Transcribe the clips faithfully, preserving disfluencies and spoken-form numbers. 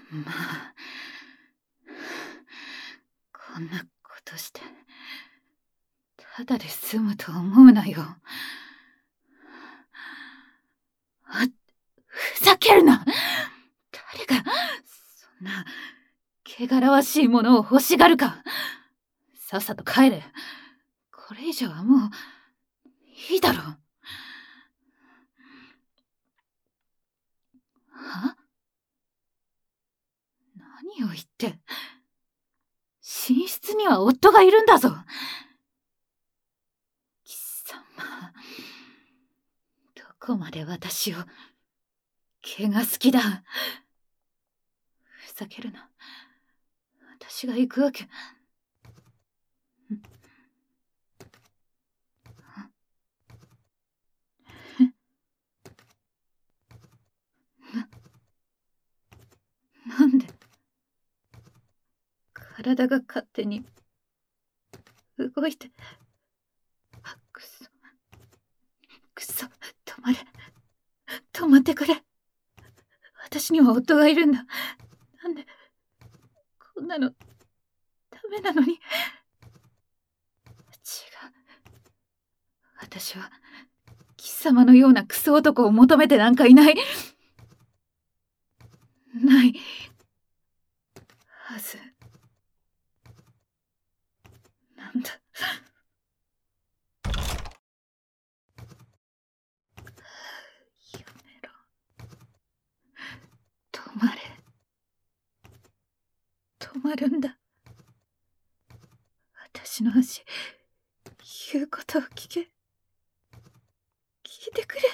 まあ、こんなことして、ただで済むと思うなよ。あ、ふざけるな！誰が、そんな、汚らわしいものを欲しがるか。さっさと帰れ。これ以上はもう、いいだろ。は？何を言って。寝室には夫がいるんだぞ。貴様、どこまで私を毛が好きだ。ふざけるな。私が行くわけ。な、なんで体が勝手に動いて。くそ。くそ。止まれ。止まってくれ。私には夫がいるんだ。なんで、こんなの、ダメなのに。違う。私は、貴様のようなクソ男を求めてなんかいない。ない。はず。なんだ。やめろ。止まれ。止まるんだ。私の足、言うことを聞け。聞いてくれ。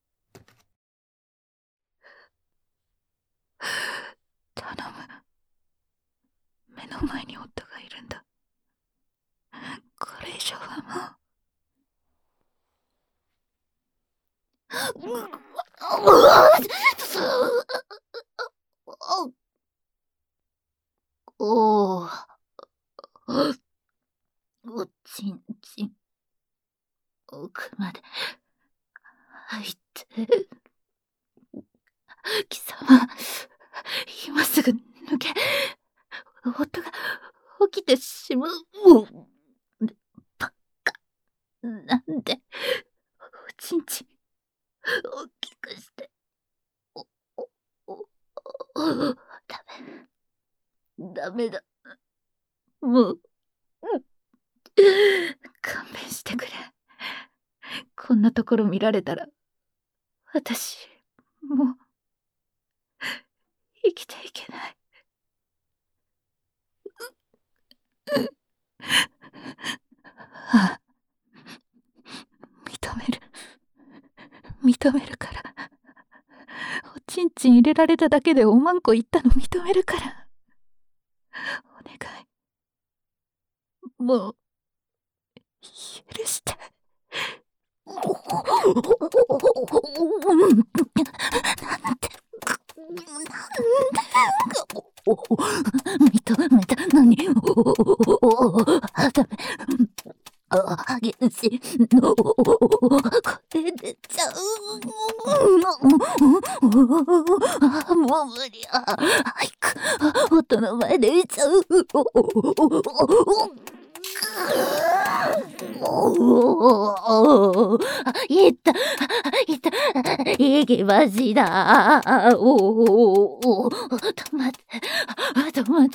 頼む。目の前に夫がいるんだ。これ以上はもう。おお、おちんちん奥まで入って。貴様、今すぐ抜け。夫が起きてしまう。バカ。なんで、おちんちん大きくして。お、お、お、お、ダメ。ダメだ。もう、勘弁してくれ。こんなところ見られたら、私、もう、生きていけない。ああ、認める。認めるから。おちんちん入れられただけでおまんこ言ったの認めるから。お願い。もう、許して。なんて、認めたのに、ダメ。激しいの、これ出ちゃう。もう無理や。早く、夫の前で出ちゃう。おお、いった、いった、いきました。おお、止まって、止まって、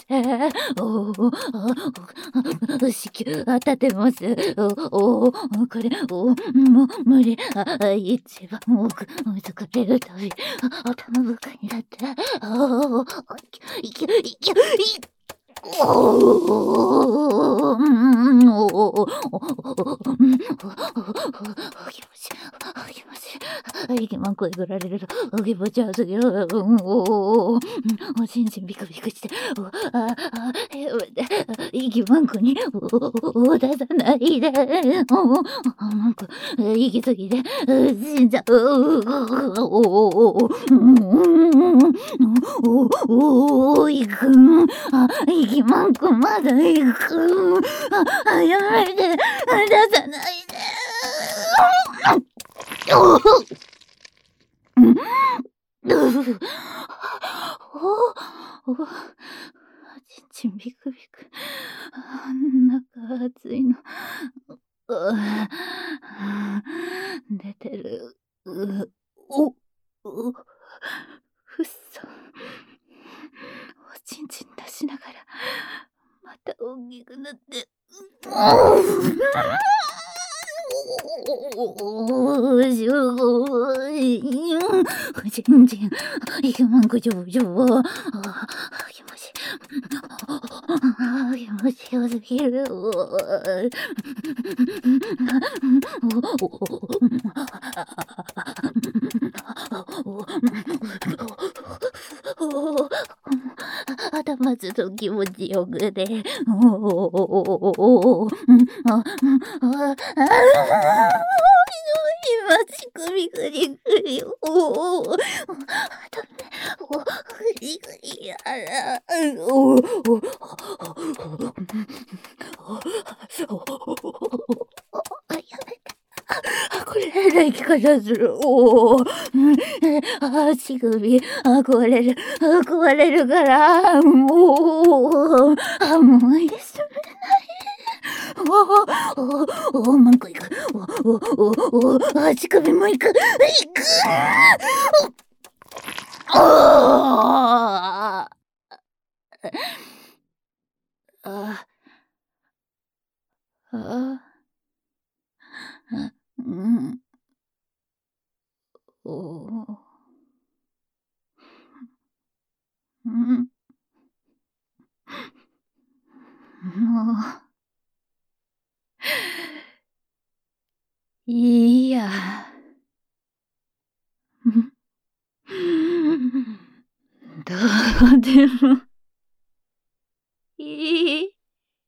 おお、子宮当てます。おお、これ、おもう無理、一番奥、疲れるたび、頭深いんだって、おお、いけ、いけ、いけ、おお、うん、おお、気持ち、気持ち、息まんこえぐられると、気持ち悪すぎる、おお、おちんちんビクビクして、ああ、やめて、息まんこに、お出さないで、なんか、息すぎて、死んじゃう、おお、おお、いくん、あ、息まんこまだいくん、あ、やめて、出さないで。 お、ちんちんビクビク。中熱いの。う出てる。うお、うふっそ。おちんちん出しながら、また大きくなって。おー、すごい。全然、いけまんくじょうじょう。あ、気持ちいい。あ、気持ちよすぎる。頭ずっと気持ちよくて。おおおあ、あ、あ、今、乳首グリグリ。おお、ダメ。お、グリグリやら。おお、お、やめて。これ変な生き方する。おお、あ、乳首、あ、壊れる、あ、壊れるから、もう、あ、もういいです。おお、おお、もう一個いく。おお、おお、あ、乳首もいく。いくおああ、あ、うん。おお。うん。もう。いいや。どうでもいい。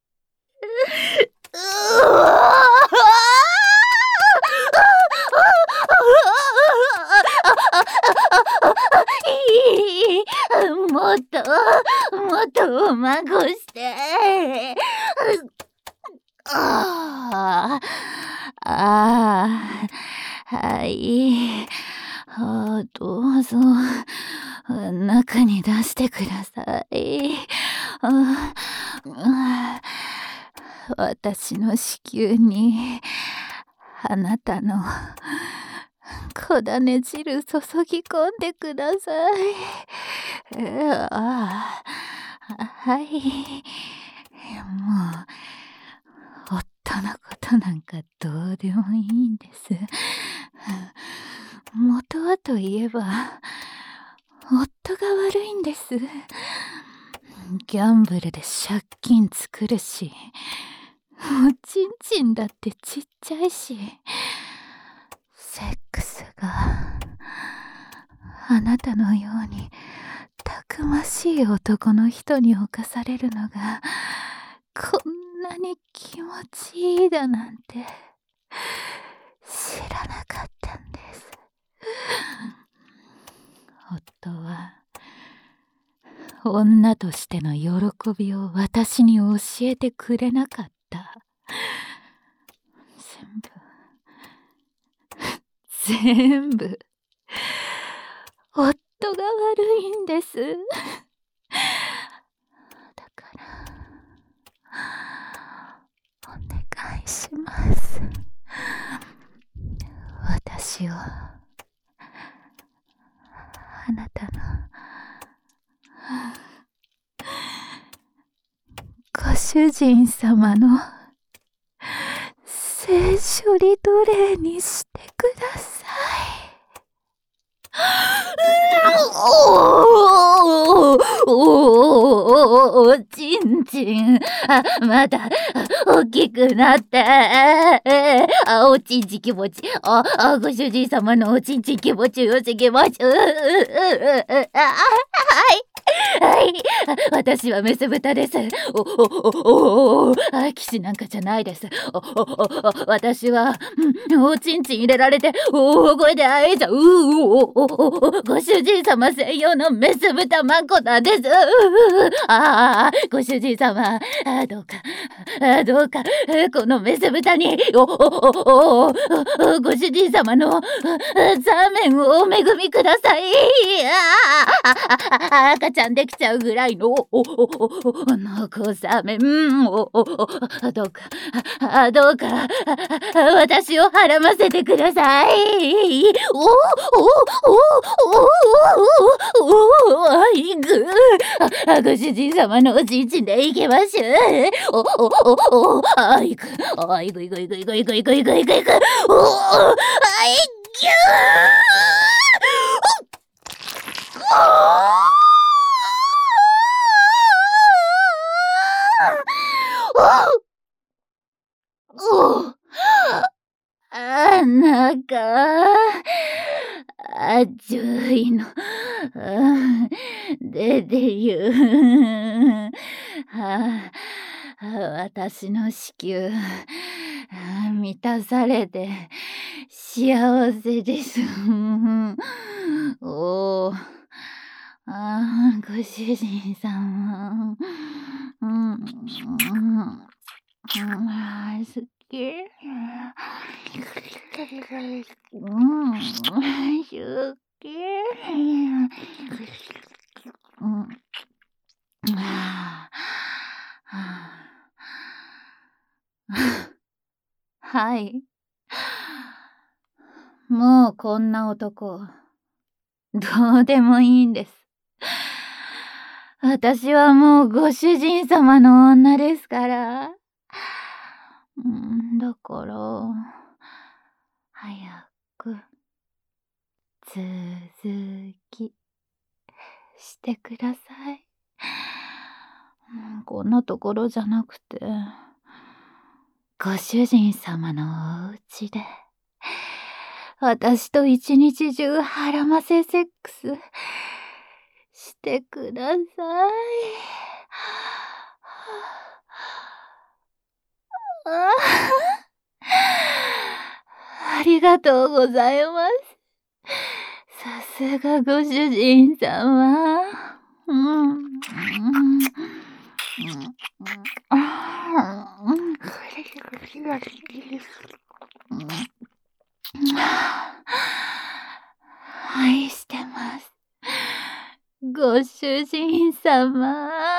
うわいい。もっと、もっとおまごして。ああ、ああ、はい。あ、どうぞ、中に出してください。ああ、私の子宮に、あなたの小種汁注ぎ込んでください。ああ、はい。もう、夫のことなんかどうでもいいんです。元はといえば、夫が悪いんです。ギャンブルで借金作るし、おちんちんだってちっちゃいし、セックスがあなたのようにたくましい男の人に侵されるのがこんなに気持ちいいだなんて知らなかったんです。夫は女としての喜びを私に教えてくれなかった。全部全部夫が悪いんです。だからお願いします。私をあなたのご主人様の性処理奴隷にしてください。おーおーおちんちん、あ、まだ大きくなって、あ、おちんちん気持ち、あ、あ、ご主人様のおちんちん気持ちよすぎます。あ、はい。はい。私はメス豚です。お、お、お、お、あ、騎士なんかじゃないです。お、お、お、私は、うん、おちんちん入れられて、大声であえちゃう、お、お、お、ご主人様専用のメス豚まんこなんです。ああ、ご主人様、あ、どうか、あ、どうか、このメス豚に、お、お、お、お、ご主人様の、ザーメンをお恵みください。ああ、 あ赤ちゃんできちゃうぐらいのおおおおの小雨、うんおおおどうかあどうか私をはらませてください。おおおおおおおいくあご主人様のおちんちんで行けましゅ。おおおおあいくあいくいくいくいくいくいくいくいくいくおおあいぎゅーおあなんかあちゅいの出てゆは私の子宮満たされて幸せです。おあご主人様、うん、うん、あ好き。うん、好き。うん、はあ、はい。もうこんな男、どうでもいいんです。私はもうご主人様の女ですから。うん、だから、早く、続き、してください。うん、こんなところじゃなくて、ご主人様のお家で、私と一日中はらませセックス、してください。ありがとうございます。さすがご主人様。うん。うん。愛してます。ご主人様。